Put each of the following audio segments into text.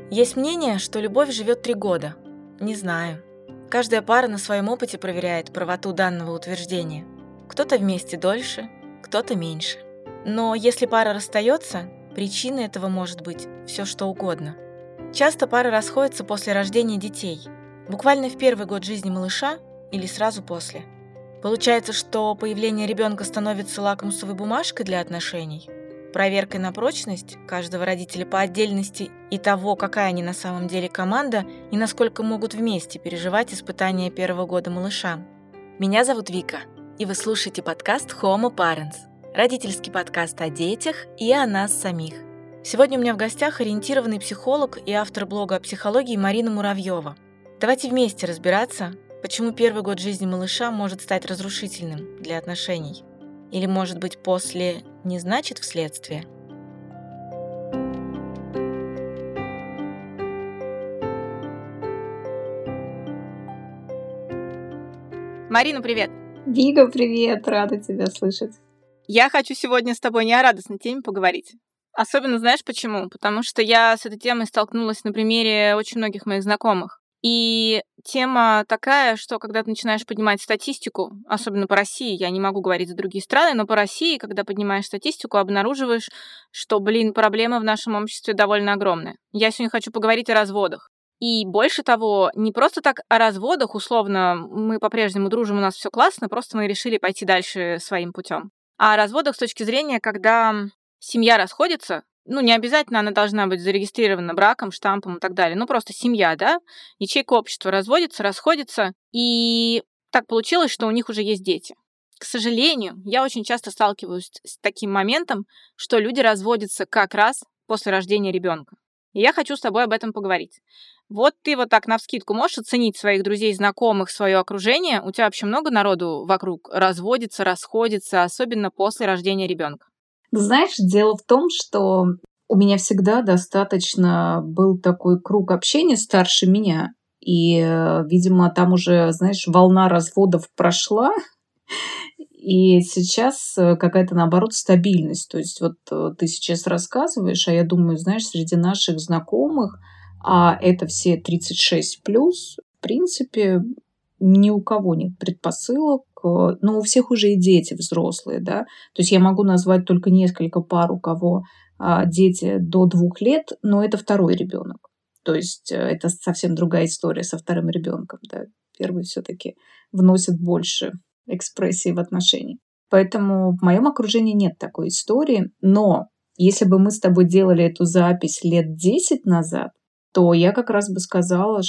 Есть мнение, что любовь живет 3 года. Не знаю. Каждая пара на своем опыте проверяет правоту данного утверждения. Кто-то вместе дольше, кто-то меньше. Но если пара расстается, причиной этого может быть все что угодно. Часто пары расходятся после рождения детей, буквально в первый год жизни малыша или сразу после. Получается, что появление ребенка становится лакмусовой бумажкой для отношений, проверкой на прочность каждого родителя по отдельности и того, какая они на самом деле команда и насколько могут вместе переживать испытания первого года малыша. Меня зовут Вика, и вы слушаете подкаст Homo Parents, родительский подкаст о детях и о нас самих. Сегодня у меня в гостях ориентированный психолог и автор блога о психологии Марина Муравьева. Давайте вместе разбираться, почему первый год жизни малыша может стать разрушительным для отношений. Или, может быть, после не значит вследствие? Марина, привет! Вика, привет! Рада тебя слышать. Я хочу сегодня с тобой не о радостной теме поговорить. Особенно знаешь почему? Потому что я с этой темой столкнулась на примере очень многих моих знакомых. И тема такая, что когда ты начинаешь поднимать статистику, особенно по России, я не могу говорить за другие страны, но по России, когда поднимаешь статистику, обнаруживаешь, что, проблемы в нашем обществе довольно огромные. Я сегодня хочу поговорить о разводах. И больше того, не просто так о разводах, условно, мы по-прежнему дружим, у нас все классно, просто мы решили пойти дальше своим путем. А о разводах с точки зрения, когда семья расходится, не обязательно она должна быть зарегистрирована браком, штампом и так далее. Просто семья, да, ячейка общества разводится, расходится, и так получилось, что у них уже есть дети. К сожалению, я очень часто сталкиваюсь с таким моментом, что люди разводятся как раз после рождения ребенка. И я хочу с тобой об этом поговорить. Вот ты вот так навскидку можешь оценить своих друзей, знакомых, свое окружение? У тебя вообще много народу вокруг разводится, расходится, особенно после рождения ребенка? Знаешь, дело в том, что у меня всегда достаточно был такой круг общения старше меня. И, видимо, там уже, знаешь, волна разводов прошла, и сейчас какая-то, наоборот, стабильность. То есть вот ты сейчас рассказываешь, а я думаю, знаешь, среди наших знакомых, а это все 36+, в принципе, ни у кого нет предпосылок. Но у всех уже и дети взрослые, да. То есть я могу назвать только несколько пар, у кого дети до 2 лет, но это второй ребенок. То есть это совсем другая история со вторым ребенком. Да. Первый все-таки вносит больше экспрессии в отношения. Поэтому в моем окружении нет такой истории. Но если бы мы с тобой делали эту запись лет 10 назад, то я как раз бы сказала,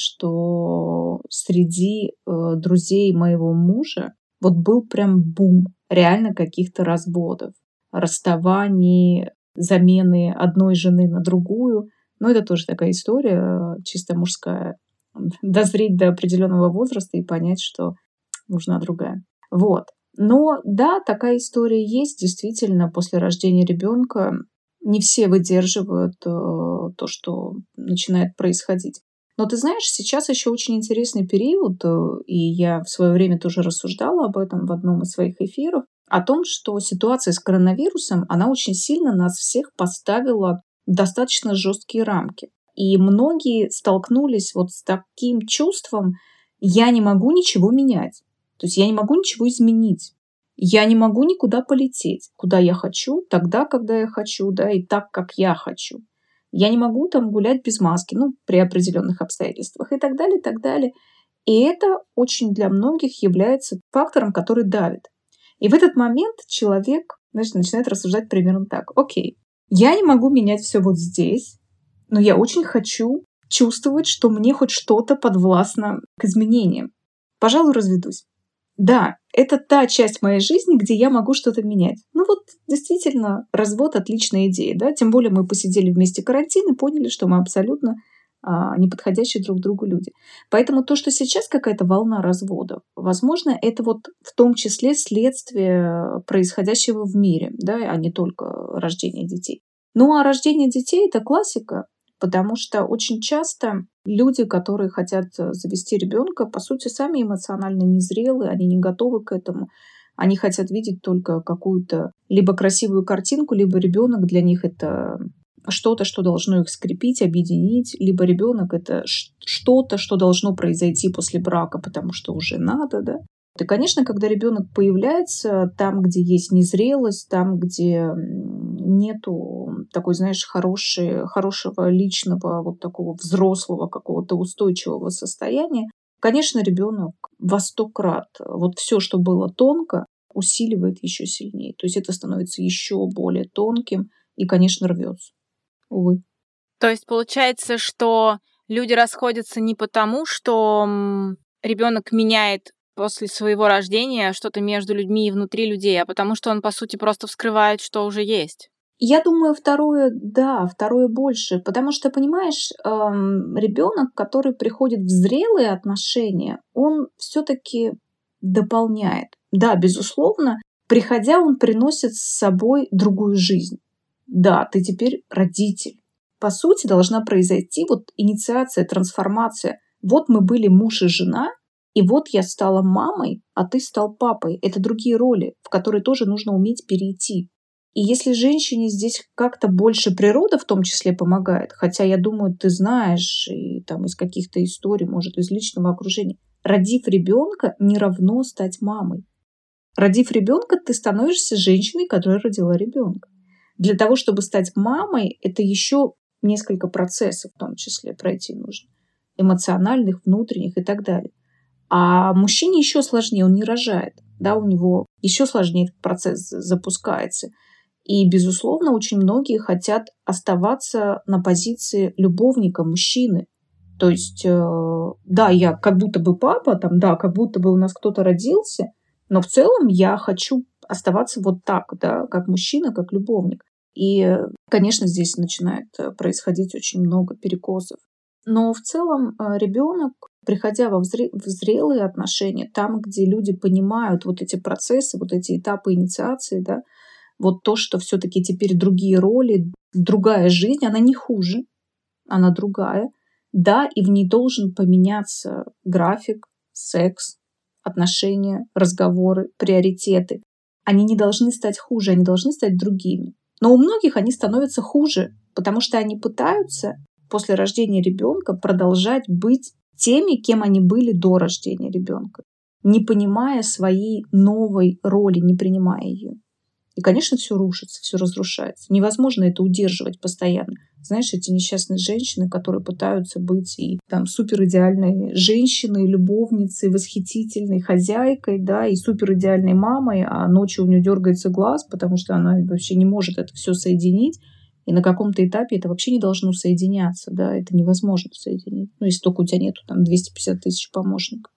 что среди друзей моего мужа вот был прям бум реально каких-то разводов, расставаний, замены одной жены на другую. Но это тоже такая история чисто мужская. Дозреть до определенного возраста и понять, что нужна другая. Вот. Но да, такая история есть. Действительно, после рождения ребенка не все выдерживают то, что начинает происходить. Но ты знаешь, сейчас еще очень интересный период, и я в свое время тоже рассуждала об этом в одном из своих эфиров, о том, что ситуация с коронавирусом, она очень сильно нас всех поставила в достаточно жесткие рамки. И многие столкнулись вот с таким чувством: я не могу ничего менять. То есть я не могу ничего изменить. Я не могу никуда полететь, куда я хочу, тогда, когда я хочу, да, и так, как я хочу. Я не могу там гулять без маски, при определенных обстоятельствах и так далее, и так далее. И это очень для многих является фактором, который давит. И в этот момент человек, значит, начинает рассуждать примерно так. Окей, я не могу менять все вот здесь, но я очень хочу чувствовать, что мне хоть что-то подвластно к изменениям. Пожалуй, разведусь. Да, это та часть моей жизни, где я могу что-то менять. Действительно, развод — отличная идея, да? Тем более мы посидели вместе карантин и поняли, что мы абсолютно неподходящие друг другу люди. Поэтому то, что сейчас какая-то волна разводов, возможно, это вот в том числе следствие происходящего в мире, да, а не только рождение детей. А рождение детей — это классика. Потому что очень часто люди, которые хотят завести ребенка, по сути, сами эмоционально незрелые, они не готовы к этому. Они хотят видеть только какую-то либо красивую картинку, либо ребенок для них это что-то, что должно их скрепить, объединить, либо ребенок это что-то, что должно произойти после брака, потому что уже надо, да. И, конечно, когда ребенок появляется там, где есть незрелость, там, где нету такой, знаешь, хорошего личного, вот такого взрослого какого-то устойчивого состояния, конечно, ребенок во 100 крат вот все, что было тонко, усиливает еще сильнее. То есть это становится еще более тонким и, конечно, рвется. Увы. То есть получается, что люди расходятся не потому, что ребенок меняет после своего рождения что-то между людьми и внутри людей, а потому что он, по сути, просто вскрывает, что уже есть. Я думаю, второе, да, второе больше, потому что, понимаешь, ребенок, который приходит в зрелые отношения, он все-таки дополняет. Да, безусловно, приходя, он приносит с собой другую жизнь. Да, ты теперь родитель. По сути, должна произойти вот инициация, трансформация. Вот мы были муж и жена, и вот я стала мамой, а ты стал папой. Это другие роли, в которые тоже нужно уметь перейти. И если женщине здесь как-то больше природа в том числе помогает, хотя я думаю, ты знаешь, и там из каких-то историй, может, из личного окружения, родив ребенка, не равно стать мамой. Родив ребенка, ты становишься женщиной, которая родила ребенка. Для того, чтобы стать мамой, это еще несколько процессов в том числе пройти нужно. Эмоциональных, внутренних и так далее. А мужчине еще сложнее, он не рожает. Да, у него еще сложнее этот процесс запускается. И, безусловно, очень многие хотят оставаться на позиции любовника, мужчины. То есть, да, я как будто бы папа, там, да, как будто бы у нас кто-то родился, но в целом я хочу оставаться вот так, да, как мужчина, как любовник. И, конечно, здесь начинает происходить очень много перекосов. Но в целом ребенок, приходя в зрелые отношения, там, где люди понимают вот эти процессы, вот эти этапы инициации, да, вот то, что все-таки теперь другие роли, другая жизнь, она не хуже, она другая. Да, и в ней должен поменяться график, секс, отношения, разговоры, приоритеты. Они не должны стать хуже, они должны стать другими. Но у многих они становятся хуже, потому что они пытаются после рождения ребенка продолжать быть теми, кем они были до рождения ребенка, не понимая своей новой роли, не принимая ее. И, конечно, все рушится, все разрушается. Невозможно это удерживать постоянно. Знаешь, эти несчастные женщины, которые пытаются быть и там суперидеальной женщиной, любовницей, восхитительной хозяйкой, да, и суперидеальной мамой, а ночью у нее дергается глаз, потому что она вообще не может это все соединить. И на каком-то этапе это вообще не должно соединяться, да, это невозможно соединить. Ну, если только у тебя нету там 250 тысяч помощников.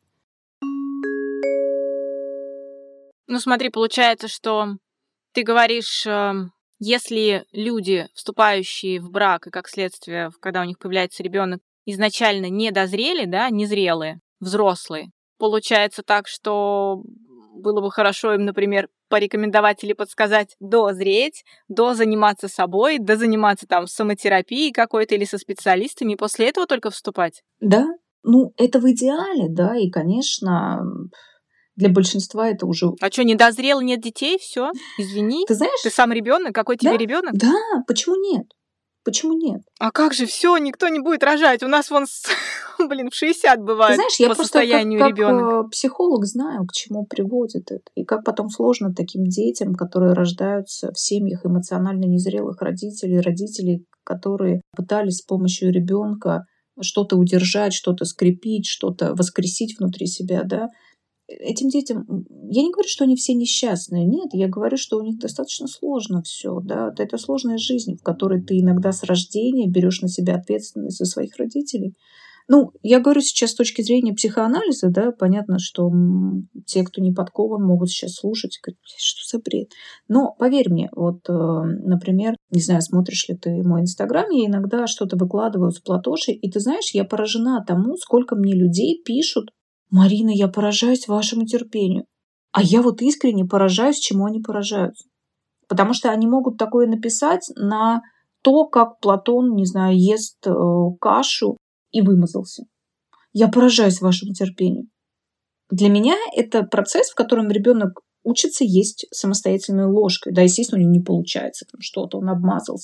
Ну, смотри, получается, что ты говоришь, если люди, вступающие в брак, и как следствие, когда у них появляется ребенок, изначально не дозрели, да, незрелые, взрослые, получается так, что было бы хорошо им, например, порекомендовать или подсказать дозреть, дозаниматься собой, дозаниматься там самотерапией какой-то или со специалистами, и после этого только вступать? Да, ну, это в идеале, да, и, конечно, для большинства это уже... А что, не дозрел, нет детей, все? Извини, Ты знаешь, ты сам ребенок, какой тебе ребенок? да, почему нет? Почему нет? А как же все, никто не будет рожать? У нас вон, блин, в 60 Ты бывает знаешь, я по просто состоянию как ребенок. психолог знаю, к чему приводит это. И как потом сложно таким детям, которые рождаются в семьях эмоционально незрелых родителей, которые пытались с помощью ребенка что-то удержать, что-то скрепить, что-то воскресить внутри себя, да. Этим детям, я не говорю, что они все несчастные, нет, я говорю, что у них достаточно сложно все, да, это сложная жизнь, в которой ты иногда с рождения берешь на себя ответственность за своих родителей. Ну, я говорю сейчас с точки зрения психоанализа, да, понятно, что те, кто не подкован, могут сейчас слушать и говорить, что за бред. Но поверь мне, вот, например, не знаю, смотришь ли ты мой инстаграм, я иногда что-то выкладываю с Платошей, и ты знаешь, я поражена тому, сколько мне людей пишут: Марина, я поражаюсь вашему терпению. А я вот искренне поражаюсь, чему они поражаются. Потому что они могут такое написать на то, как Платон, не знаю, ест кашу и вымазался. Я поражаюсь вашему терпению. Для меня это процесс, в котором ребенок учится есть самостоятельной ложкой. Да, естественно, у него не получается там что-то, он обмазался.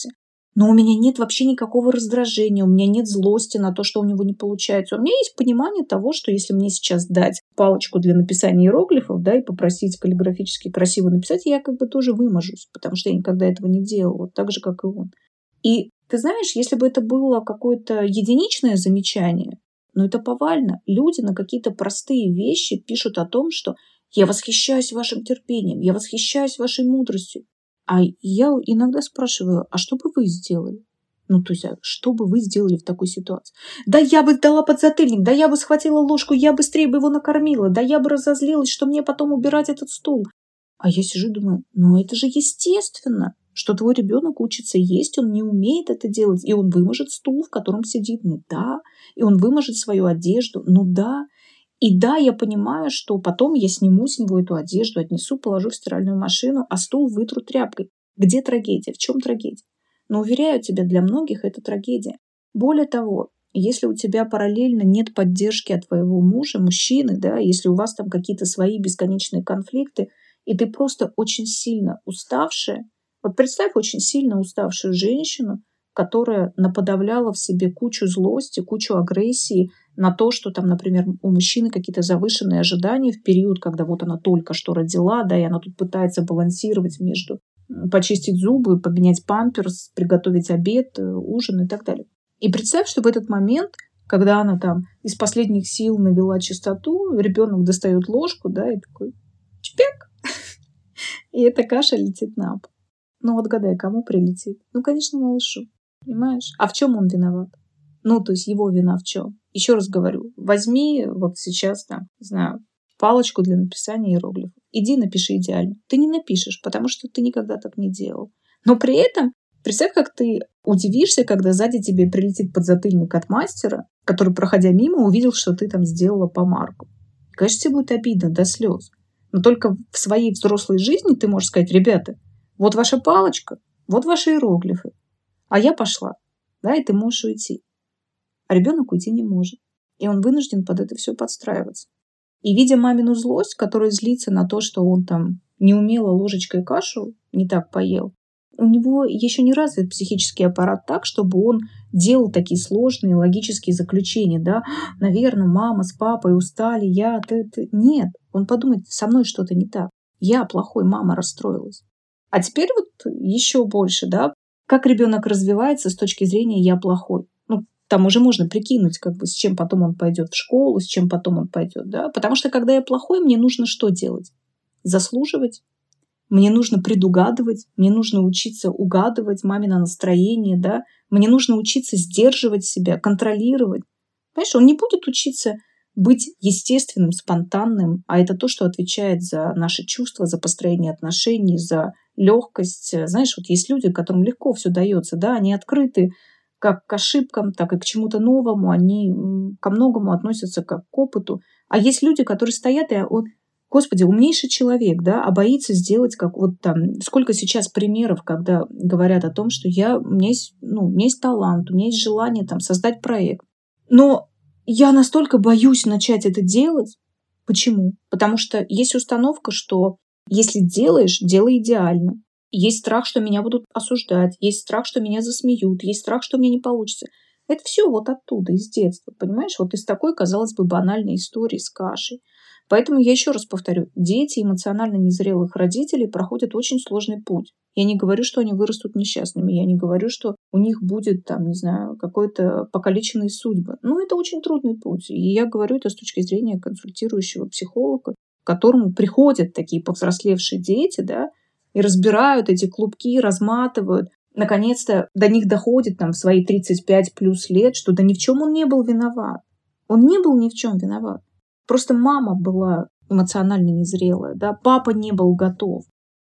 Но у меня нет вообще никакого раздражения, у меня нет злости на то, что у него не получается. У меня есть понимание того, что если мне сейчас дать палочку для написания иероглифов, да, и попросить каллиграфически красиво написать, я как бы тоже выможусь, потому что я никогда этого не делала, вот так же, как и он. И ты знаешь, если бы это было какое-то единичное замечание, но это повально. Люди на какие-то простые вещи пишут о том, что я восхищаюсь вашим терпением, я восхищаюсь вашей мудростью. А я иногда спрашиваю, а что бы вы сделали? Ну, то есть, а что бы вы сделали в такой ситуации? Да я бы дала подзатыльник, да я бы схватила ложку, я быстрее бы его накормила, да я бы разозлилась, что мне потом убирать этот стул. А я сижу и думаю, ну это же естественно, что твой ребенок учится есть, он не умеет это делать, и он выможет стул, в котором сидит, ну да, и он выможет свою одежду, ну да. И да, я понимаю, что потом я сниму с него эту одежду, отнесу, положу в стиральную машину, а стул вытру тряпкой. Где трагедия? В чем трагедия? Но уверяю тебя, для многих это трагедия. Более того, если у тебя параллельно нет поддержки от твоего мужа, мужчины, да, если у вас там какие-то свои бесконечные конфликты, и ты просто очень сильно уставшая, вот представь очень сильно уставшую женщину, которая наподавляла в себе кучу злости, кучу агрессии на то, что там, например, у мужчины какие-то завышенные ожидания в период, когда вот она только что родила, да, и она тут пытается балансировать между почистить зубы, поменять памперс, приготовить обед, ужин и так далее. И представь, что в этот момент, когда она там из последних сил навела чистоту, ребенок достает ложку, да, и такой чпяк, и эта каша летит на пол. Ну вот гадай, кому прилетит? Ну, конечно, малышу. Понимаешь? А в чем он виноват? Ну, то есть его вина в чем? Еще раз говорю, возьми вот сейчас там, не знаю, палочку для написания иероглифов. Иди напиши идеально. Ты не напишешь, потому что ты никогда так не делал. Но при этом представь, как ты удивишься, когда сзади тебе прилетит подзатыльник от мастера, который, проходя мимо, увидел, что ты там сделала помарку. Конечно, тебе будет обидно до слез. Но только в своей взрослой жизни ты можешь сказать, ребята, вот ваша палочка, вот ваши иероглифы. А я пошла. Да, и ты можешь уйти. А ребенок уйти не может. И он вынужден под это все подстраиваться. И видя мамину злость, которая злится на то, что он там неумело ложечкой кашу не так поел, у него еще не развит психический аппарат так, чтобы он делал такие сложные логические заключения, да, наверное, мама с папой устали, ты. Нет, он подумает, со мной что-то не так. Я плохой, мама расстроилась. А теперь вот еще больше, да, как ребенок развивается с точки зрения «я плохой». Ну, там уже можно прикинуть, как бы, с чем потом он пойдет в школу, с чем потом он пойдет, да. Потому что, когда я плохой, мне нужно что делать? Заслуживать. Мне нужно предугадывать, мне нужно учиться угадывать мамино настроение, да. Мне нужно учиться сдерживать себя, контролировать. Понимаешь, он не будет учиться быть естественным, спонтанным, а это то, что отвечает за наши чувства, за построение отношений, за легкость. Знаешь, вот есть люди, которым легко все дается, да, они открыты как к ошибкам, так и к чему-то новому, они ко многому относятся как к опыту. А есть люди, которые стоят, и вот, Господи, умнейший человек, да, а боится сделать, как вот там, сколько сейчас примеров, когда говорят о том, что у меня есть талант, у меня есть желание там создать проект. Но я настолько боюсь начать это делать. Почему? Потому что есть установка, что если делаешь, делай идеально. Есть страх, что меня будут осуждать, есть страх, что меня засмеют, есть страх, что мне не получится. Это все вот оттуда, из детства, понимаешь? Вот из такой, казалось бы, банальной истории с кашей. Поэтому я еще раз повторю, дети эмоционально незрелых родителей проходят очень сложный путь. Я не говорю, что они вырастут несчастными, я не говорю, что у них будет, там, не знаю, какой-то покалеченные судьбы. Но это очень трудный путь. И я говорю это с точки зрения консультирующего психолога, к которому приходят такие повзрослевшие дети, да, и разбирают эти клубки, разматывают. Наконец-то до них доходит там в свои 35 плюс лет, что да ни в чем он не был виноват. Он не был ни в чем виноват. Просто мама была эмоционально незрелая, да, папа не был готов.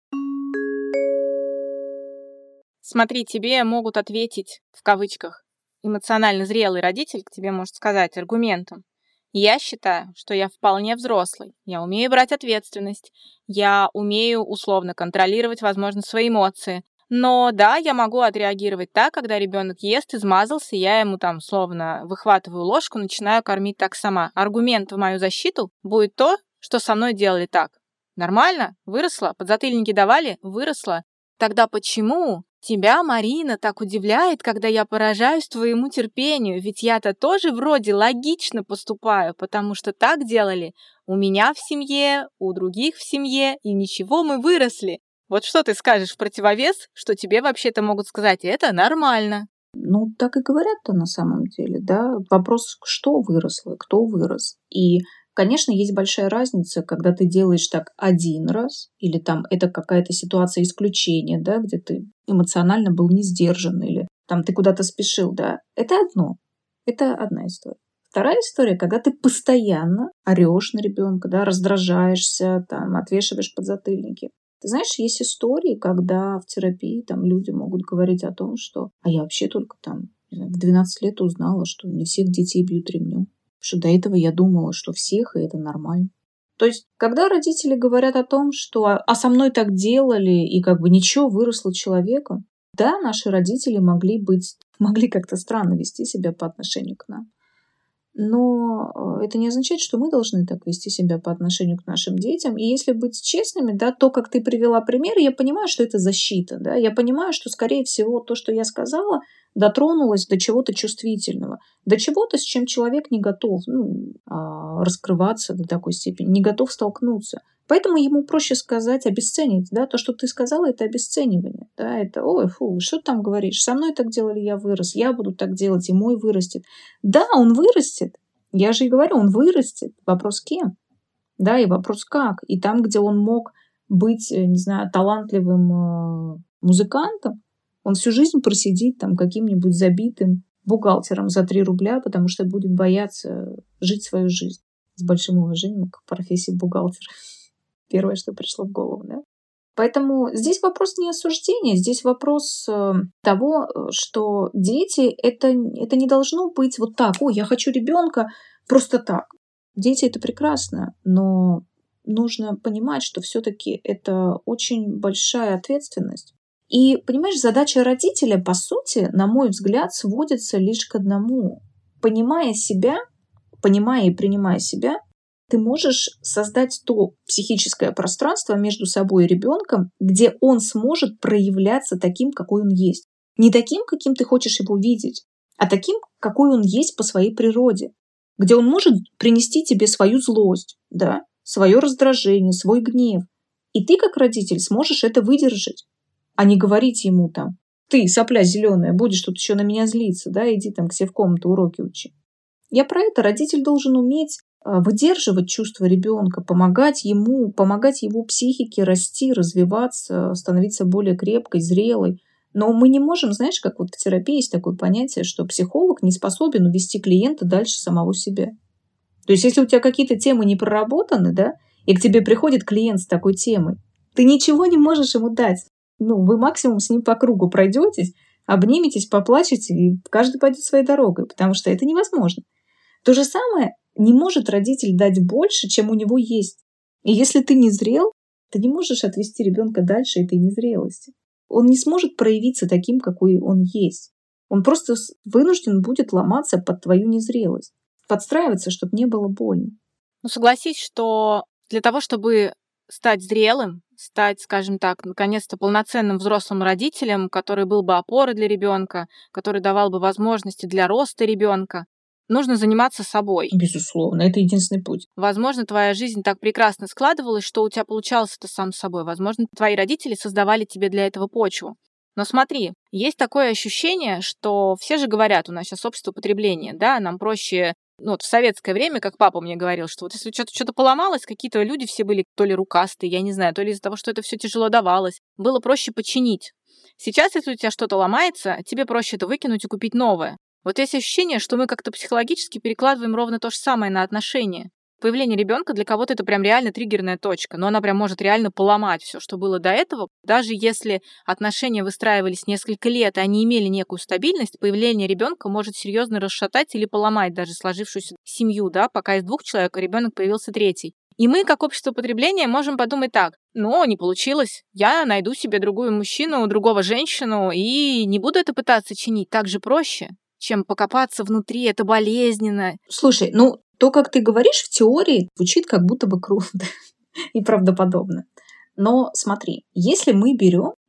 Смотри, тебе могут ответить, в кавычках, эмоционально зрелый родитель к тебе может сказать аргументом. Я считаю, что я вполне взрослый, я умею брать ответственность, я умею условно контролировать, возможно, свои эмоции. Но да, я могу отреагировать так, когда ребенок ест, измазался, я ему там словно выхватываю ложку, начинаю кормить так сама. Аргумент в мою защиту будет то, что со мной делали так. Нормально? Выросла? Подзатыльники давали? Выросла? Тогда почему Тебя, Марина, так удивляет, когда я поражаюсь твоему терпению, ведь я-то тоже вроде логично поступаю, потому что так делали у меня в семье, у других в семье, и ничего, мы выросли. Вот что ты скажешь в противовес, что тебе вообще-то могут сказать, это нормально. Ну, так и говорят-то на самом деле, да. Вопрос, что выросло, кто вырос. И, конечно, есть большая разница, когда ты делаешь так один раз, или там это какая-то ситуация исключения, да, где ты эмоционально был не сдержан, или там ты куда-то спешил, да. Это одно. Это одна история. Вторая история, когда ты постоянно орешь на ребенка, да, раздражаешься, там, отвешиваешь подзатыльники. Ты знаешь, есть истории, когда в терапии там люди могут говорить о том, что «а я вообще только там не знаю, в 12 лет узнала, что не всех детей бьют ремнем». Потому что до этого я думала, что всех, и это нормально. То есть, когда родители говорят о том, что «а со мной так делали», и как бы ничего, выросло человеком, да, наши родители могли как-то странно вести себя по отношению к нам. Но это не означает, что мы должны так вести себя по отношению к нашим детям. И если быть честными, да, то, как ты привела пример, я понимаю, что это защита. Да? Я понимаю, что, скорее всего, то, что я сказала, дотронулось до чего-то чувствительного, до чего-то, с чем человек не готов раскрываться до такой степени, не готов столкнуться. Поэтому ему проще сказать, обесценить. Да? То, что ты сказала, это обесценивание. Да? Это, ой, фу, что ты там говоришь? Со мной так делали, я вырос, я буду так делать, и мой вырастет. Да, он вырастет. Я же и говорю, он вырастет. Вопрос кем? Да, и вопрос как. И там, где он мог быть, не знаю, талантливым музыкантом, он всю жизнь просидит там каким-нибудь забитым бухгалтером за 3 рубля, потому что будет бояться жить свою жизнь. С большим уважением к профессии бухгалтера. Первое, что пришло в голову, да? Поэтому здесь вопрос не осуждения, здесь вопрос того, что дети это не должно быть вот так. Ой, я хочу ребенка просто так. Дети это прекрасно, но нужно понимать, что все-таки это очень большая ответственность. И, понимаешь, задача родителя, по сути, на мой взгляд, сводится лишь к одному. Понимая себя, понимая и принимая себя, ты можешь создать то психическое пространство между собой и ребенком, где он сможет проявляться таким, какой он есть. Не таким, каким ты хочешь его видеть, а таким, какой он есть по своей природе. Где он может принести тебе свою злость, да, свое раздражение, свой гнев. И ты, как родитель, сможешь это выдержать, а не говорить ему там, ты, сопля зеленая, будешь тут еще на меня злиться, да, иди там к себе в комнату уроки учи. Я про это. Родитель должен уметь выдерживать чувства ребенка, помогать его психике расти, развиваться, становиться более крепкой, зрелой. Но мы не можем, знаешь, как вот в терапии есть такое понятие, что психолог не способен увести клиента дальше самого себя. То есть, если у тебя какие-то темы не проработаны, да, и к тебе приходит клиент с такой темой, ты ничего не можешь ему дать. Вы максимум с ним по кругу пройдетесь, обниметесь, поплачете, и каждый пойдет своей дорогой, потому что это невозможно. То же самое не может родитель дать больше, чем у него есть. И если ты не зрел, ты не можешь отвести ребенка дальше этой незрелости. Он не сможет проявиться таким, какой он есть. Он просто вынужден будет ломаться под твою незрелость, подстраиваться, чтобы не было больно. Согласись, что для того, чтобы стать зрелым, стать, скажем так, наконец-то полноценным взрослым родителем, который был бы опорой для ребенка, который давал бы возможности для роста ребенка, нужно заниматься собой. Безусловно, это единственный путь. Возможно, твоя жизнь так прекрасно складывалась, что у тебя получалось это сам собой. Возможно, твои родители создавали тебе для этого почву. Но смотри, есть такое ощущение, что все же говорят, у нас сейчас общество потребления, да, нам проще, в советское время, как папа мне говорил, что вот если что-то поломалось, какие-то люди все были то ли рукастые, я не знаю, то ли из-за того, что это все тяжело давалось, было проще починить. Сейчас, если у тебя что-то ломается, тебе проще это выкинуть и купить новое. Вот есть ощущение, что мы как-то психологически перекладываем ровно то же самое на отношения. Появление ребенка для кого-то это прям реально триггерная точка, но она прям может реально поломать все, что было до этого. Даже если отношения выстраивались несколько лет, и они имели некую стабильность, появление ребенка может серьезно расшатать или поломать даже сложившуюся семью, да, пока из 2 человек ребенок появился 3. И мы, как общество потребления, можем подумать так: не получилось, я найду себе другую мужчину, другого женщину, и не буду это пытаться чинить, так же проще, чем покопаться внутри, это болезненно. Слушай, то, как ты говоришь, в теории звучит как будто бы круто и правдоподобно. Но смотри, если мы берем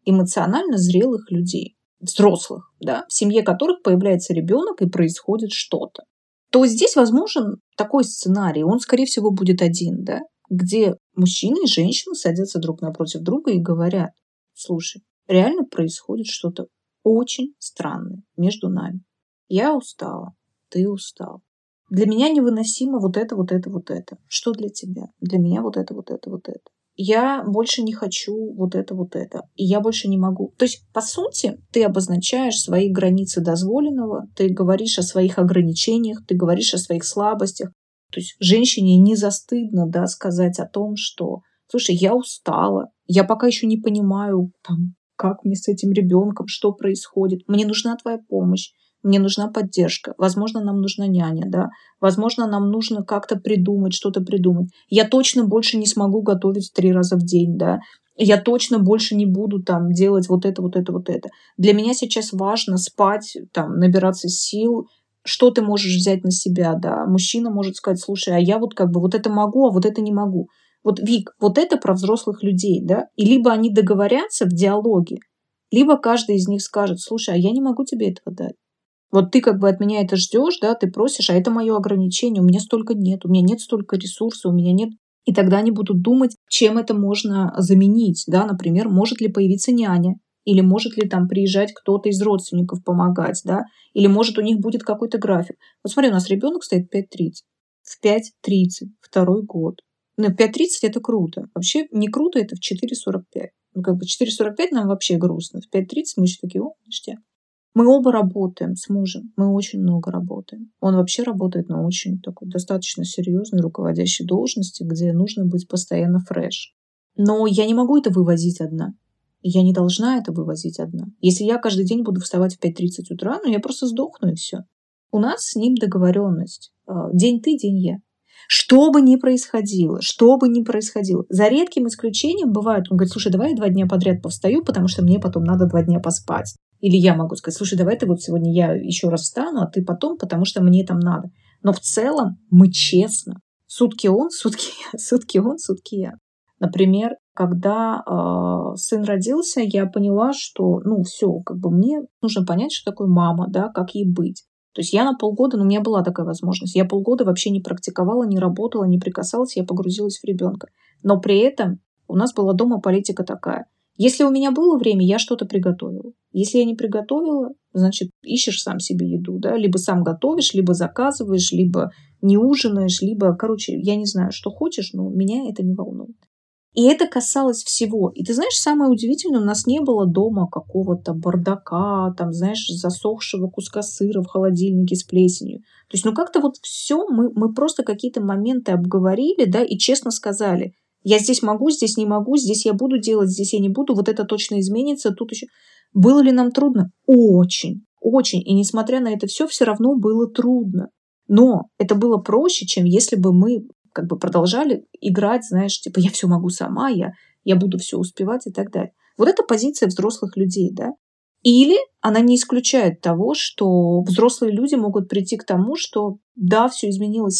эмоционально зрелых людей, взрослых, да, в семье которых появляется ребенок и происходит что-то, то здесь возможен такой сценарий, он, скорее всего, будет один, да, где мужчина и женщина садятся друг напротив друга и говорят: слушай, реально происходит что-то очень странное между нами. Я устала, ты устал. Для меня невыносимо вот это, вот это, вот это. Что для тебя? Для меня вот это, вот это, вот это. Я больше не хочу вот это, вот это. И я больше не могу. То есть, по сути, ты обозначаешь свои границы дозволенного, ты говоришь о своих ограничениях, ты говоришь о своих слабостях. То есть женщине не застыдно, да, сказать о том, что, слушай, я устала, я пока еще не понимаю, там, как мне с этим ребенком, что происходит. Мне нужна твоя помощь, мне нужна поддержка. Возможно, нам нужна няня, да. Возможно, нам нужно как-то придумать, что-то придумать. Я точно больше не смогу готовить 3 раза в день, да. Я точно больше не буду там делать вот это, вот это, вот это. Для меня сейчас важно спать, там, набираться сил. Что ты можешь взять на себя, да? Мужчина может сказать: слушай, а я вот как бы вот это могу, а вот это не могу. Вот, Вик, вот это про взрослых людей, да? И либо они договорятся в диалоге, либо каждый из них скажет: слушай, а я не могу тебе этого дать. Вот ты как бы от меня это ждешь, да, ты просишь, а это мое ограничение, у меня столько нет, у меня нет столько ресурсов, у меня нет. И тогда они будут думать, чем это можно заменить, да, например, может ли появиться няня, или может ли там приезжать кто-то из родственников помогать, да, или может у них будет какой-то график. Вот смотри, у нас ребенок стоит в 5:30. В 5:30, 2-й год. Ну, 5:30 это круто. Вообще не круто это в 4:45. Ну, как бы 4:45 нам вообще грустно. В 5:30 мы еще такие: о, ништяк. Мы оба работаем с мужем, мы очень много работаем. Он вообще работает на очень такой достаточно серьезной руководящей должности, где нужно быть постоянно фреш. Но я не могу это вывозить одна. Я не должна это вывозить одна. Если я каждый день буду вставать в 5:30 утра, ну я просто сдохну и все. У нас с ним договоренность. День ты, день я. Что бы ни происходило, что бы ни происходило. За редким исключением бывает, он говорит: слушай, давай я 2 дня подряд повстаю, потому что мне потом надо 2 дня поспать. Или я могу сказать: слушай, давай ты вот сегодня я еще раз встану, а ты потом, потому что мне там надо. Но в целом мы честно. Сутки он, сутки я, сутки он, сутки я. Например, когда сын родился, я поняла, что, ну, все, как бы мне нужно понять, что такое мама, да, как ей быть. То есть я на полгода, ну, у меня была такая возможность, я полгода вообще не практиковала, не работала, не прикасалась, я погрузилась в ребенка. Но при этом у нас была дома политика такая: если у меня было время, я что-то приготовила. Если я не приготовила, значит, ищешь сам себе еду, да, либо сам готовишь, либо заказываешь, либо не ужинаешь, либо, короче, я не знаю, что хочешь, но меня это не волнует. И это касалось всего. И ты знаешь, самое удивительное, у нас не было дома какого-то бардака, там, знаешь, засохшего куска сыра в холодильнике с плесенью. То есть, ну, как-то вот все мы просто какие-то моменты обговорили, да, и честно сказали: я здесь могу, здесь не могу, здесь я буду делать, здесь я не буду, вот это точно изменится, тут еще. Было ли нам трудно? Очень, очень. И несмотря на это все равно было трудно. Но это было проще, чем если бы мы как бы продолжали играть, знаешь, типа я все могу сама, я буду все успевать и так далее. Вот это позиция взрослых людей, да. Или она не исключает того, что взрослые люди могут прийти к тому, что да, все изменилось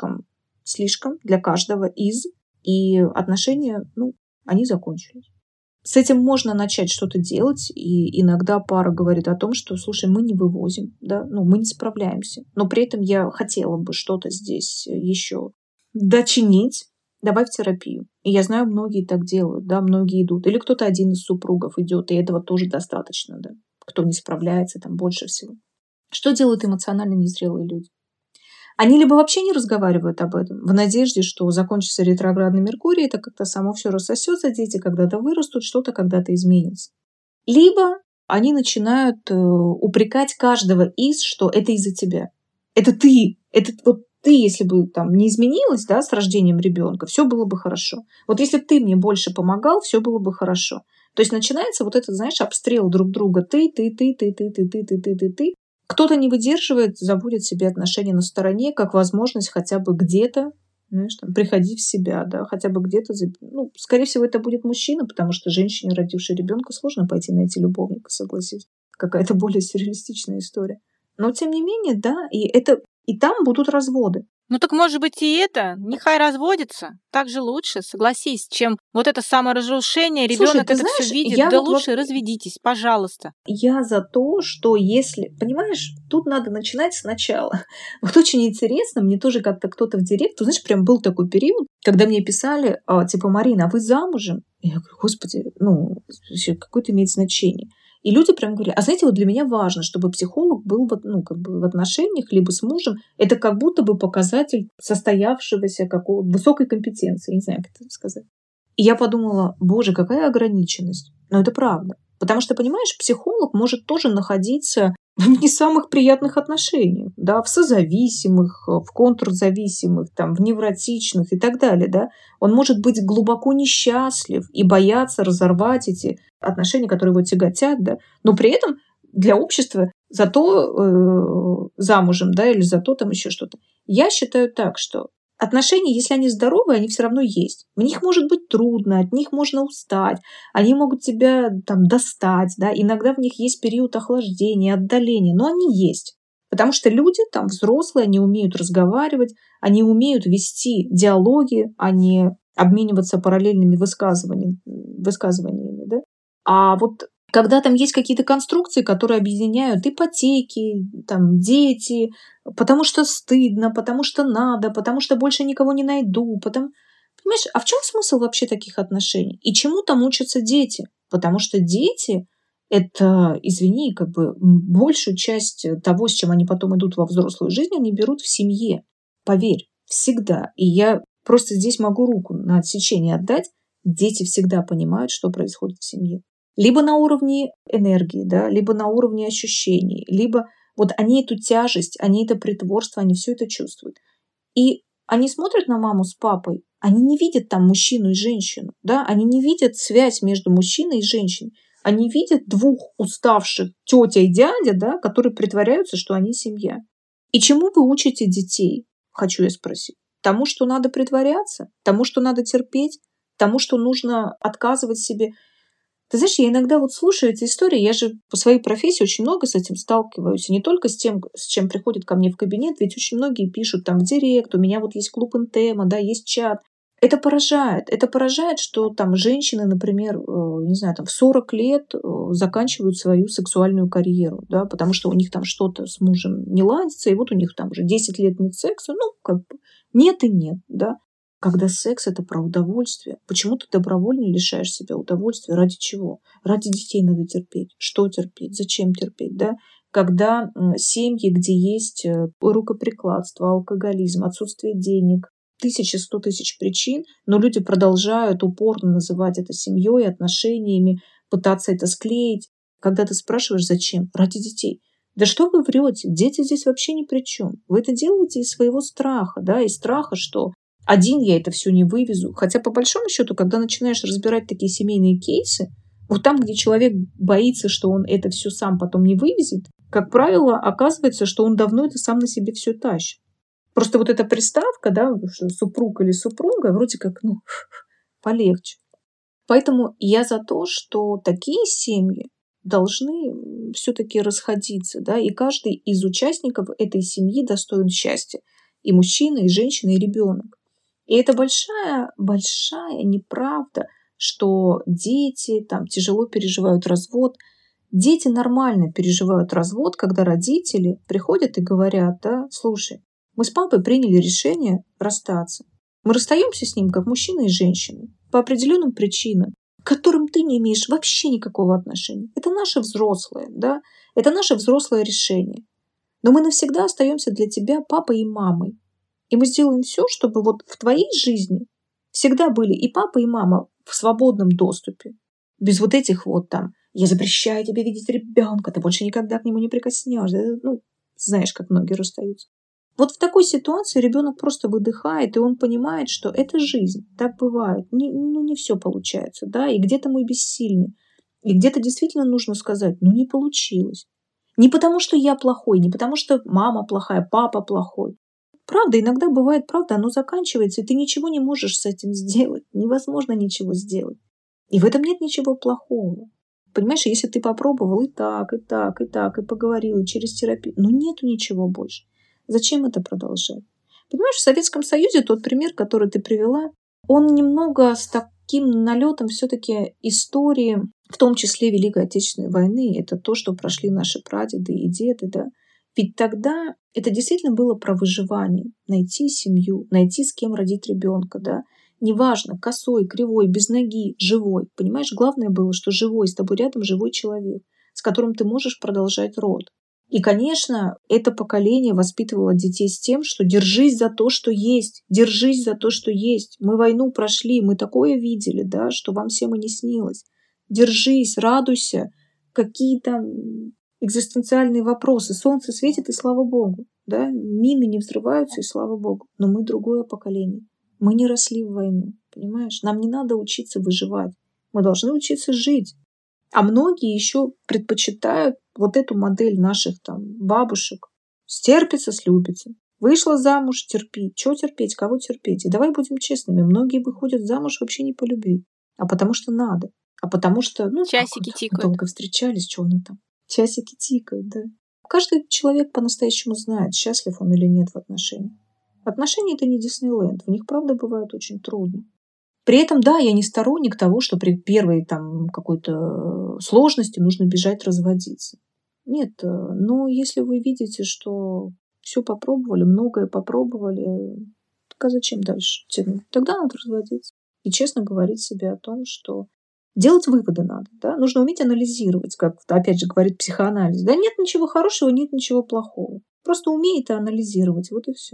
слишком для каждого из, и отношения, ну, они закончились. С этим можно начать что-то делать, и иногда пара говорит о том, что, слушай, мы не вывозим, да, ну, мы не справляемся, но при этом я хотела бы что-то здесь еще дочинить, давай в терапию. И я знаю, многие так делают, да, многие идут. Или кто-то один из супругов идет, и этого тоже достаточно, да. Кто не справляется, там больше всего. Что делают эмоционально незрелые люди? Они либо вообще не разговаривают об этом, в надежде, что закончится ретроградный Меркурий, это как-то само все рассосется, дети когда-то вырастут, что-то когда-то изменится. Либо они начинают упрекать каждого из, что это из-за тебя. Это ты, это вот ты, если бы там не изменилась, да, с рождением ребенка, все было бы хорошо. Вот если бы ты мне больше помогал, все было бы хорошо. То есть начинается вот этот, знаешь, обстрел друг друга. Ты. Кто-то не выдерживает, заводит себе отношения на стороне, как возможность хотя бы где-то, знаешь, там, приходить в себя, да, хотя бы где-то, ну, скорее всего, это будет мужчина, потому что женщине, родившей ребенка, сложно пойти найти любовника, согласись. Какая-то более сюрреалистичная история. Но, тем не менее, да, и там будут разводы. Ну так может быть и это, нехай разводится, так же лучше, согласись, чем вот это саморазрушение, Слушай, ребенок ты это все знаешь, видит, я да вот лучше разведитесь, пожалуйста. я за то, что если, понимаешь, тут надо начинать сначала. Вот очень интересно, мне тоже как-то кто-то в директ, ты знаешь, прям был такой период, когда мне писали, типа, Марина, а вы замужем? Я говорю, господи, ну, вообще, какое это имеет значение? И люди прям говорят, а знаете, вот для меня важно, чтобы психолог был вот, ну, как бы в отношениях, либо с мужем, это как будто бы показатель состоявшегося какого высокой компетенции, не знаю, как это сказать. И я подумала, боже, какая ограниченность. Но это правда. Потому что, понимаешь, психолог может тоже находиться в не самых приятных отношениях, да, в созависимых, в контрзависимых, там, в невротичных и так далее, да. Он может быть глубоко несчастлив и бояться разорвать эти отношения, которые его тяготят, да, но при этом для общества зато замужем, да, или зато там еще что-то. Я считаю так, что отношения, если они здоровые, они все равно есть. В них может быть трудно, от них можно устать, они могут тебя там достать, да, иногда в них есть период охлаждения, отдаления, но они есть. Потому что люди там взрослые, они умеют разговаривать, они умеют вести диалоги, а не обмениваться параллельными высказываниями, да. А вот когда там есть какие-то конструкции, которые объединяют ипотеки, там, дети, потому что стыдно, потому что надо, потому что больше никого не найду, Понимаешь, а в чем смысл вообще таких отношений? И чему там учатся дети? Потому что дети это, извини, как бы большую часть того, с чем они потом идут во взрослую жизнь, они берут в семье. Поверь, всегда. И я просто здесь могу руку на отсечение отдать. Дети всегда понимают, что происходит в семье. Либо на уровне энергии, да, либо на уровне ощущений, либо вот они эту тяжесть, они это притворство, они все это чувствуют. И они смотрят на маму с папой, они не видят там мужчину и женщину, да, они не видят связь между мужчиной и женщиной. Они видят двух уставших тетя и дядя, да, которые притворяются, что они семья. И чему вы учите детей, хочу я спросить? Тому, что надо притворяться? Тому, что надо терпеть? Тому, что нужно отказывать себе? Ты знаешь, я иногда вот слушаю эти истории, я же по своей профессии очень много с этим сталкиваюсь, и не только с тем, с чем приходят ко мне в кабинет, ведь очень многие пишут там в директ, у меня вот есть клуб Интема, да, есть чат. Это поражает, что там женщины, например, не знаю, там в 40 лет заканчивают свою сексуальную карьеру, да, потому что у них там что-то с мужем не ладится, и вот у них там уже 10 лет нет секса, ну, как бы нет и нет, да. Когда секс это про удовольствие, почему ты добровольно лишаешь себя удовольствия? Ради чего? Ради детей надо терпеть. Что терпеть? Зачем терпеть? Да? Когда семьи, где есть рукоприкладство, алкоголизм, отсутствие денег, 100 000 причин, но люди продолжают упорно называть это семьей, отношениями, пытаться это склеить. Когда ты спрашиваешь, зачем? Ради детей. Да что вы врете? Дети здесь вообще ни при чем. Вы это делаете из своего страха, да, из страха, что один я это все не вывезу. Хотя, по большому счету, когда начинаешь разбирать такие семейные кейсы, вот там, где человек боится, что он это все сам потом не вывезет, как правило, оказывается, что он давно это сам на себе все тащит. Просто вот эта приставка, да, что супруг или супруга, вроде как, ну, полегче. Поэтому я за то, что такие семьи должны все-таки расходиться, да, и каждый из участников этой семьи достоин счастья. И мужчина, и женщина, и ребенок. И это большая неправда, что дети там тяжело переживают развод. Дети нормально переживают развод, когда родители приходят и говорят, да, слушай, мы с папой приняли решение расстаться. Мы расстаемся с ним как мужчина и женщина по определенным причинам, к которым ты не имеешь вообще никакого отношения. Это наше взрослое, да, это наше взрослое решение. Но мы навсегда остаемся для тебя папой и мамой. И мы сделаем все, чтобы вот в твоей жизни всегда были и папа, и мама в свободном доступе. Без вот этих вот там «я запрещаю тебе видеть ребенка, ты больше никогда к нему не прикоснешься». Ну, знаешь, как многие расстаются. Вот в такой ситуации ребенок просто выдыхает, и он понимает, что это жизнь, так бывает. Не все получается, да, и где-то мы бессильны. И где-то действительно нужно сказать, ну не получилось. Не потому, что я плохой, не потому, что мама плохая, папа плохой. Правда, иногда бывает, правда, оно заканчивается, и ты ничего не можешь с этим сделать. Невозможно ничего сделать. И в этом нет ничего плохого. Понимаешь, если ты попробовал и так, и так, и так, и поговорил, и через терапию, но нету ничего больше. Зачем это продолжать? Понимаешь, в Советском Союзе тот пример, который ты привела, он немного с таким налетом все-таки истории, в том числе Великой Отечественной войны. Это то, что прошли наши прадеды и деды, да. Ведь тогда это действительно было про выживание. Найти семью, найти с кем родить ребенка, да. Неважно, косой, кривой, без ноги, живой. Понимаешь, главное было, что живой, с тобой рядом живой человек, с которым ты можешь продолжать род. И, конечно, это поколение воспитывало детей с тем, что держись за то, что есть, держись за то, что есть. Мы войну прошли, мы такое видели, да, что вам всем и не снилось. Держись, радуйся. Какие там экзистенциальные вопросы. Солнце светит, и слава богу. Да? Мины не взрываются, и слава богу. Но мы другое поколение. Мы не росли в войну, понимаешь? Нам не надо учиться выживать. Мы должны учиться жить. А многие еще предпочитают вот эту модель наших там бабушек. Стерпится, слюбится. Вышла замуж, терпи. Чего терпеть, кого терпеть? И давай будем честными. Многие выходят замуж вообще не по любви, а потому что надо. А потому что, ну, Часики мы тикают. долго встречались, что оно там. Часики тикают, да. Каждый человек по-настоящему знает, счастлив он или нет в отношениях. Отношения — это не Диснейленд. В них, правда, бывает очень трудно. При этом, да, я не сторонник того, что при первой там какой-то сложности нужно бежать разводиться. Нет, но если вы видите, что все попробовали, многое попробовали, так а зачем дальше тянуть? Тогда надо разводиться. И честно говорить себе о том, что делать выводы надо, да? Нужно уметь анализировать, как, опять же, говорит психоанализ. Да нет ничего хорошего, нет ничего плохого. Просто умей это анализировать, вот и все.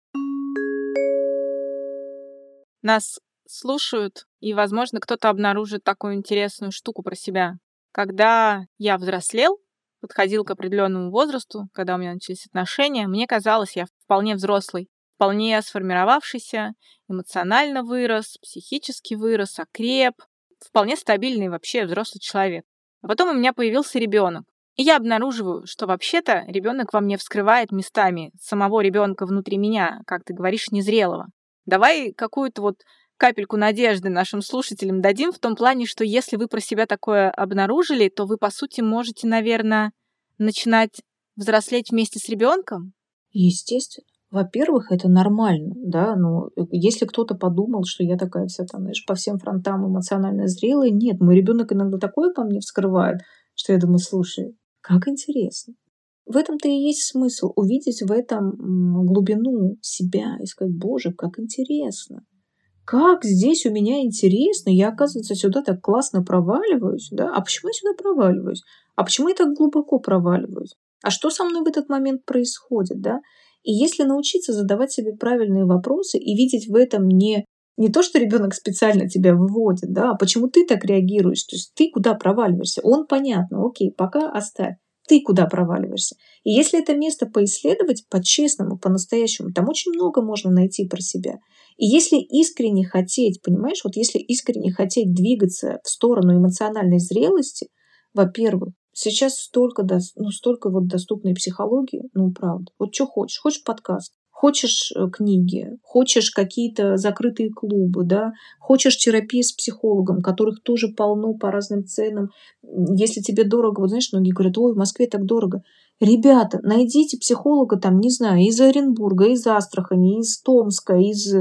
Нас слушают, и, возможно, кто-то обнаружит такую интересную штуку про себя. Когда я взрослел, подходил к определенному возрасту, когда у меня начались отношения, мне казалось, я вполне взрослый, вполне сформировавшийся, эмоционально вырос, психически вырос, окреп, вполне стабильный вообще взрослый человек. А потом у меня появился ребенок. И я обнаруживаю, что вообще-то ребенок во мне вскрывает местами самого ребенка внутри меня, как ты говоришь, незрелого. Давай какую-то вот капельку надежды нашим слушателям дадим в том плане, что если вы про себя такое обнаружили, то вы, по сути, можете, наверное, начинать взрослеть вместе с ребенком. Естественно. Во-первых, это нормально, да, но если кто-то подумал, что я такая вся там, знаешь, по всем фронтам эмоционально зрелая, нет, мой ребенок иногда такое по мне вскрывает, что я думаю, слушай, как интересно. В этом-то и есть смысл, увидеть в этом глубину себя и сказать, боже, как интересно. Как здесь у меня интересно, я, оказывается, сюда так классно проваливаюсь, да? А почему я сюда проваливаюсь? А почему я так глубоко проваливаюсь? А что со мной в этот момент происходит, да? И если научиться задавать себе правильные вопросы и видеть в этом не то, что ребенок специально тебя выводит, да, а почему ты так реагируешь, то есть ты куда проваливаешься, он понятно, окей, пока оставь, ты куда проваливаешься. И если это место поисследовать по-честному, по-настоящему, там очень много можно найти про себя. И если искренне хотеть, понимаешь, вот если искренне хотеть двигаться в сторону эмоциональной зрелости, во-первых, сейчас столько вот доступной психологии, ну, правда. Вот что хочешь? Хочешь подкаст? Хочешь книги? Хочешь какие-то закрытые клубы, да? Хочешь терапии с психологом, которых тоже полно по разным ценам. Если тебе дорого, вот знаешь, многие говорят, ой, в Москве так дорого. Ребята, найдите психолога там, не знаю, из Оренбурга, из Астрахани, из Томска,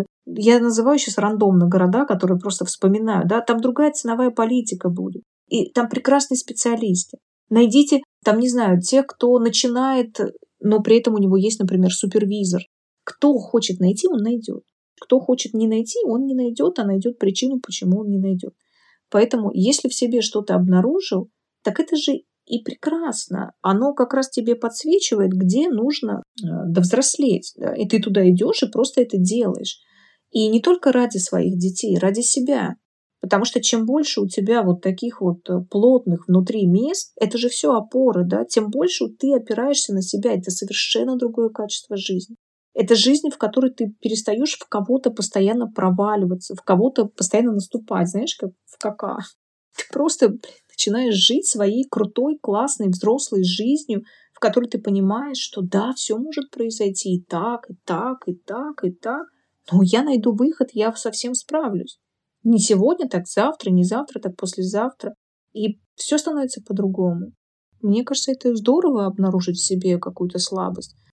я называю сейчас рандомно города, которые просто вспоминаю, да, там другая ценовая политика будет. И там прекрасные специалисты. Найдите, там, не знаю, тех, кто начинает, но при этом у него есть, например, супервизор. Кто хочет найти, он найдет. Кто хочет не найти, он не найдет, а найдет причину, почему он не найдет. Поэтому, если в себе что-то обнаружил, так это же и прекрасно. Оно как раз тебе подсвечивает, где нужно довзрослеть. Да? И ты туда идешь и просто это делаешь. И не только ради своих детей, ради себя. Потому что чем больше у тебя вот таких вот плотных внутри мест, это же все опоры, да, тем больше ты опираешься на себя. Это совершенно другое качество жизни. Это жизнь, в которой ты перестаешь в кого-то постоянно проваливаться, в кого-то постоянно наступать, знаешь, как в кака. Ты просто начинаешь жить своей крутой, классной, взрослой жизнью, в которой ты понимаешь, что да, все может произойти и так, и так, и так, и так. Но я найду выход, я совсем справлюсь. Не сегодня, так завтра, не завтра, так послезавтра. И все становится по-другому. Мне кажется, это здорово обнаружить в себе какую-то слабость.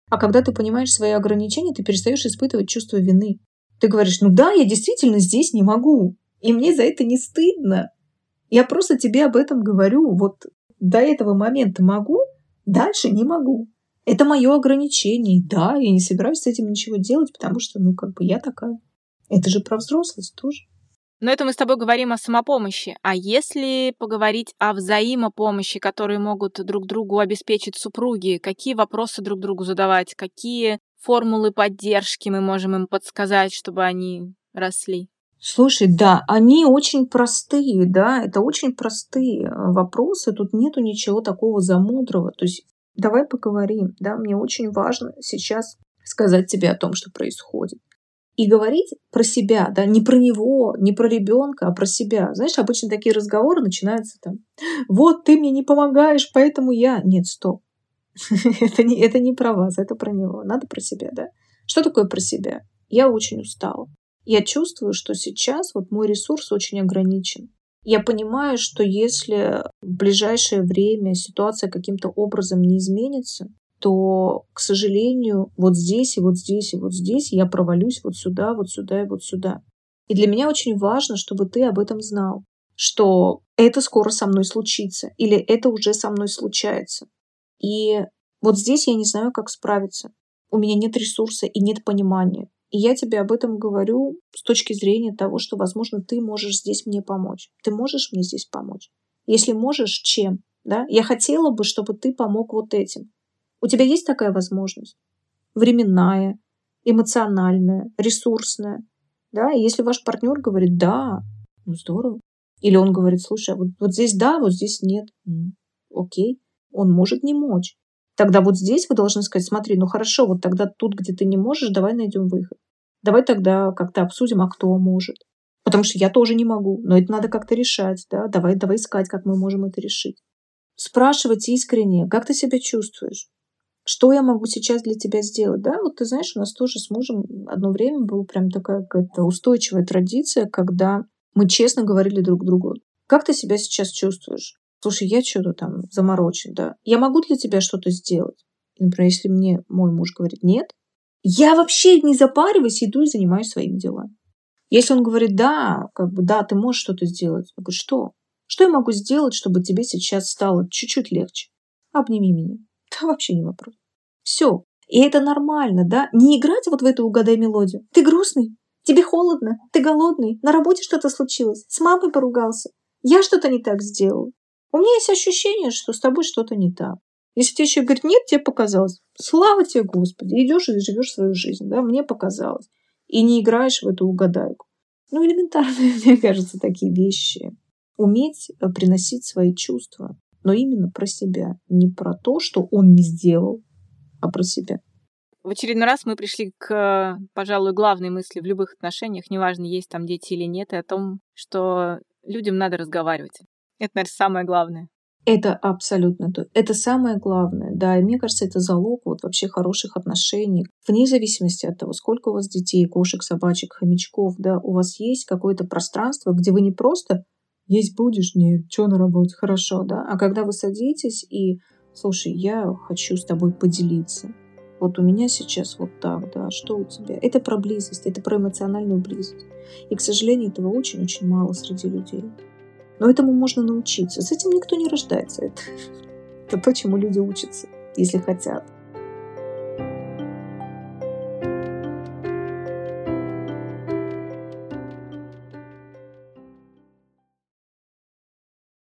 А когда ты понимаешь свои ограничения, ты перестаешь испытывать чувство вины. Ты говоришь, ну да, я действительно здесь не могу. И мне за это не стыдно. Я просто тебе об этом говорю. Вот до этого момента могу, дальше не могу. Это мое ограничение. Да, я не собираюсь с этим ничего делать, потому что, я такая. Это же про взрослость тоже. Но это мы с тобой говорим о самопомощи. А если поговорить о взаимопомощи, которые могут друг другу обеспечить супруги, какие вопросы друг другу задавать, какие формулы поддержки мы можем им подсказать, чтобы они росли? Слушай, да, они очень простые, да, это очень простые вопросы, тут нету ничего такого замудрого. То есть давай поговорим, да, мне очень важно сейчас сказать тебе о том, что происходит. И говорить про себя, да, не про него, не про ребенка, а про себя. Знаешь, обычно такие разговоры начинаются там, вот ты мне не помогаешь, поэтому я... Нет, стоп. Это не про вас, это про него. Надо про себя, да. Что такое про себя? Я очень устала. Я чувствую, что сейчас вот мой ресурс очень ограничен. Я понимаю, что если в ближайшее время ситуация каким-то образом не изменится, то, к сожалению, вот здесь и вот здесь и вот здесь я провалюсь вот сюда, вот сюда и вот сюда. И для меня очень важно, чтобы ты об этом знал, что это скоро со мной случится или это уже со мной случается. И вот здесь я не знаю, как справиться. У меня нет ресурса и нет понимания. И я тебе об этом говорю с точки зрения того, что, возможно, ты можешь здесь мне помочь. Ты можешь мне здесь помочь? Если можешь, чем? Да? Я хотела бы, чтобы ты помог вот этим. У тебя есть такая возможность? Временная, эмоциональная, ресурсная. Да? И если ваш партнер говорит «да», ну здорово. Или он говорит, слушай, а вот здесь да, вот здесь нет. Окей, он может не мочь. Тогда вот здесь вы должны сказать, смотри, ну хорошо, вот тогда тут, где ты не можешь, давай найдем выход. Давай тогда как-то обсудим, а кто может. Потому что я тоже не могу, но это надо как-то решать. Да? Давай искать, как мы можем это решить. Спрашивать искренне, как ты себя чувствуешь? Что я могу сейчас для тебя сделать? Да, вот ты знаешь, у нас тоже с мужем одно время была прям такая какая-то устойчивая традиция, когда мы честно говорили друг другу, как ты себя сейчас чувствуешь? Слушай, я что-то там заморочен, да. Я могу для тебя что-то сделать? И, например, если мне мой муж говорит нет, я вообще не запариваюсь, иду и занимаюсь своими делами. Если он говорит да, да, ты можешь что-то сделать. Я говорю, что? Что я могу сделать, чтобы тебе сейчас стало чуть-чуть легче? Обними меня. Да вообще не вопрос. Все. И это нормально, да? Не играть вот в эту угадай мелодию. Ты грустный? Тебе холодно? Ты голодный? На работе что-то случилось? С мамой поругался? Я что-то не так сделал? У меня есть ощущение, что с тобой что-то не так. Если тебе еще говорит, нет, тебе показалось. Слава тебе, Господи. Идешь и живешь свою жизнь, да? Мне показалось. И не играешь в эту угадайку. Ну, элементарные, мне кажется, такие вещи. Уметь приносить свои чувства, но именно про себя. Не про то, что он не сделал, а про себя. В очередной раз мы пришли к, пожалуй, главной мысли в любых отношениях, неважно, есть там дети или нет, и о том, что людям надо разговаривать. Это, наверное, самое главное. Это абсолютно то. Это самое главное, да. И мне кажется, это залог вот вообще хороших отношений. Вне зависимости от того, сколько у вас детей, кошек, собачек, хомячков, да, у вас есть какое-то пространство, где вы не просто есть будешь, нет, что на работе, хорошо, да, а когда вы садитесь и, слушай, я хочу с тобой поделиться. Вот у меня сейчас вот так, да, что у тебя? Это про близость, это про эмоциональную близость. И, к сожалению, этого очень-очень мало среди людей. Но этому можно научиться. С этим никто не рождается. Это то, чему люди учатся, если хотят.